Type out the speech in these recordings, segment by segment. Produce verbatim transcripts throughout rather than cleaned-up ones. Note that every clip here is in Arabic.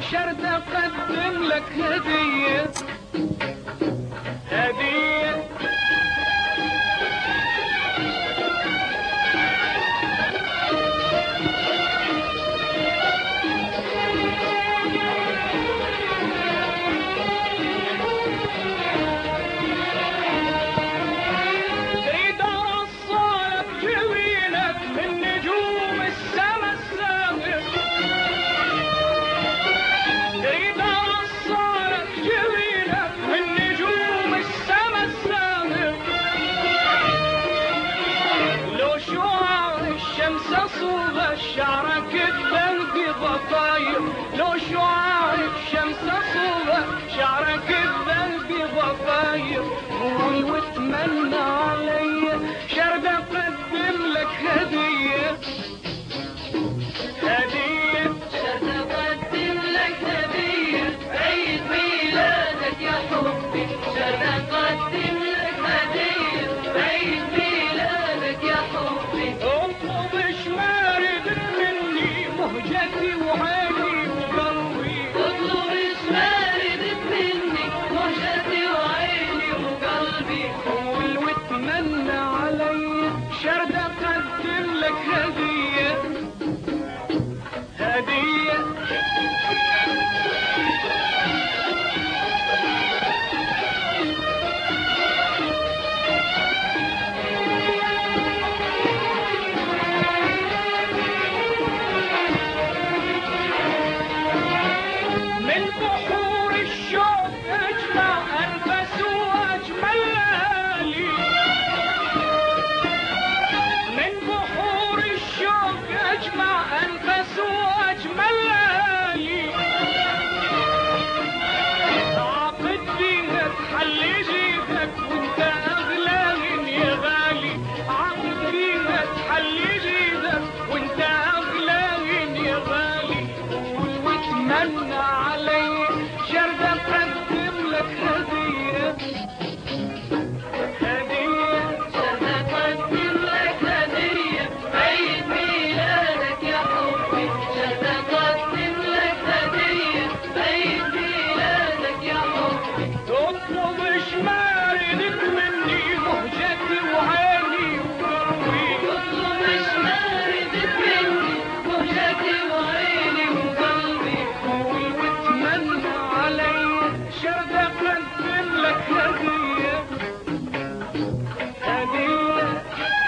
شرد اقدم لك هدية هدية شعرك الذنبي ضفاير لو شعاعك شمس صوبة شعرك الذنبي ضفاير قول واتمنى علي شرد اقدم لك هدية هدية شرد اقدم لك هدية عيد ميلادك يا حبي شرد اقدم لك هدية عيد ميلادك يا حبي اطلب شمارد مهجتي وعيني وقلبي اطلب شماردك مني مهجتي وعيني وقلبي قول واتمنى علي شرد اقدم لك هدية هدية من علي شرد اقدم لك هدية هدية شرد اقدم لك هدية عيد ميلادك يا حبي شرد اقدم لك هدية عيد ميلادك يا حبي اطلب شماردك مني مهجتي وعيني وقلبي اطلب شماردك مني مهجتي وعيني وقلبي واتمنى علي شرد اقدم لك هدية هدية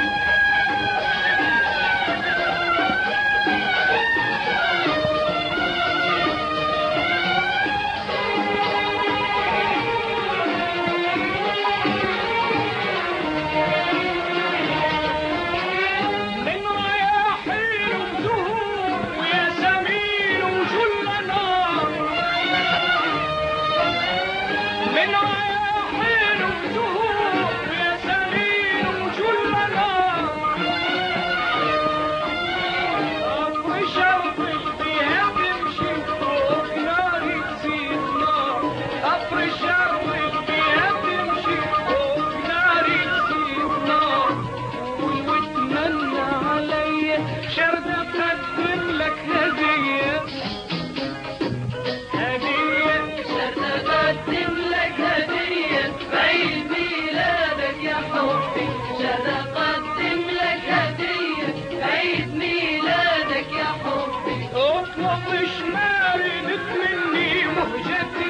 من رياحين وزهور وياسمين وجل نار من رياحين وزهور وياسمين وجل نار أطرش أرضك بيها تمشي فوق نار تزيد نار أطرش أرضك بيها تمشي فوق نار تزيد نار قول واتمنى علي شرد أقدم لك هدية هدية شرد اقدم لك هدية عيد ميلادك يا حبي شرد اقدم لك هدية عيد ميلادك يا حبي اطلب شماردك مني مهجتي